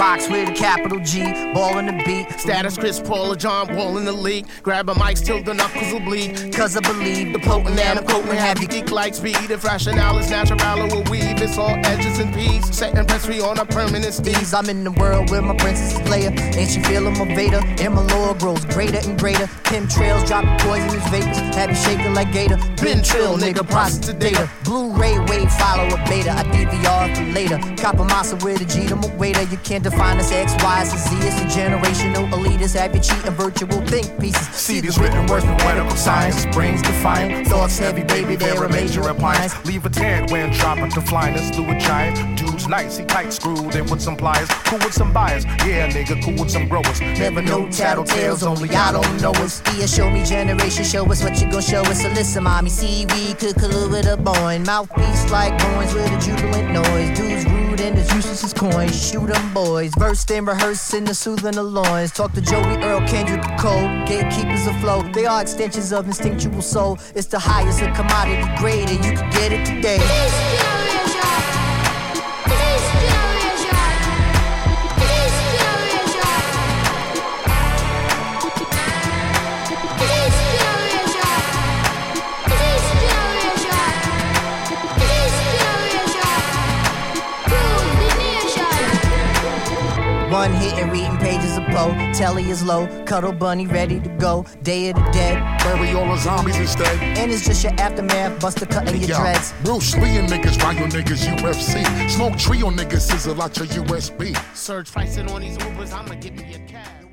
Rocks with a capital G, ball in the beat. Status Chris Paul or John Wall in the league. Grab a mic till the knuckles will bleed. Cause I believe The potent and I'm quoting have you geek like speed. If rationale is natural or weave, it's all edges and peas. Setting press free on a permanent steez. I'm in the world where my princess is Leia. And she feeling my Vader. And my lore grows greater and greater. Chemtrails dropping poisonous vapors. Have you shaking like Gator. Been trill, nigga, process the data. Blu-ray wave, follow a beta. I DVR for later. Copper massa with a G to my waiter. You can't define us X, Y, and Z. It's a generational elitist. Have you cheating virtual think pieces. See these written words, poetical science. Brains defiant. Thoughts heavy, baby, they're a major appliance. Leave a tad when dropping to flyness through a giant. Dude's nice, he tight screwed in with some pliers. Cool with some buyers, yeah nigga, cool with some growers. Never know tattletales, only I don't know us. Yeah, show me generation, show us what you gon' show us. So listen, mommy, seaweed, could collude with a boy. Mouthpiece like coins with a jubilant noise. Dudes rude and as useless as coins. Shoot 'em boys, versed and rehearsed in the soothing the loins. Talk to Joey, Earl, Kendrick, Cole, gatekeepers of flow. They are extensions of instinctual soul. It's the highest of commodity grade, and you can get it today. One hit and reading pages of Poe. Telly is low, cuddle bunny ready to go. Day of the dead, bury all the zombies instead. And it's just your aftermath, buster cutting your dreads. Bruce Lee and niggas, ride your niggas UFC. Smoke tree on niggas, sizzle out your USB. Surge pricing on these Ubers, I'ma give you a cab.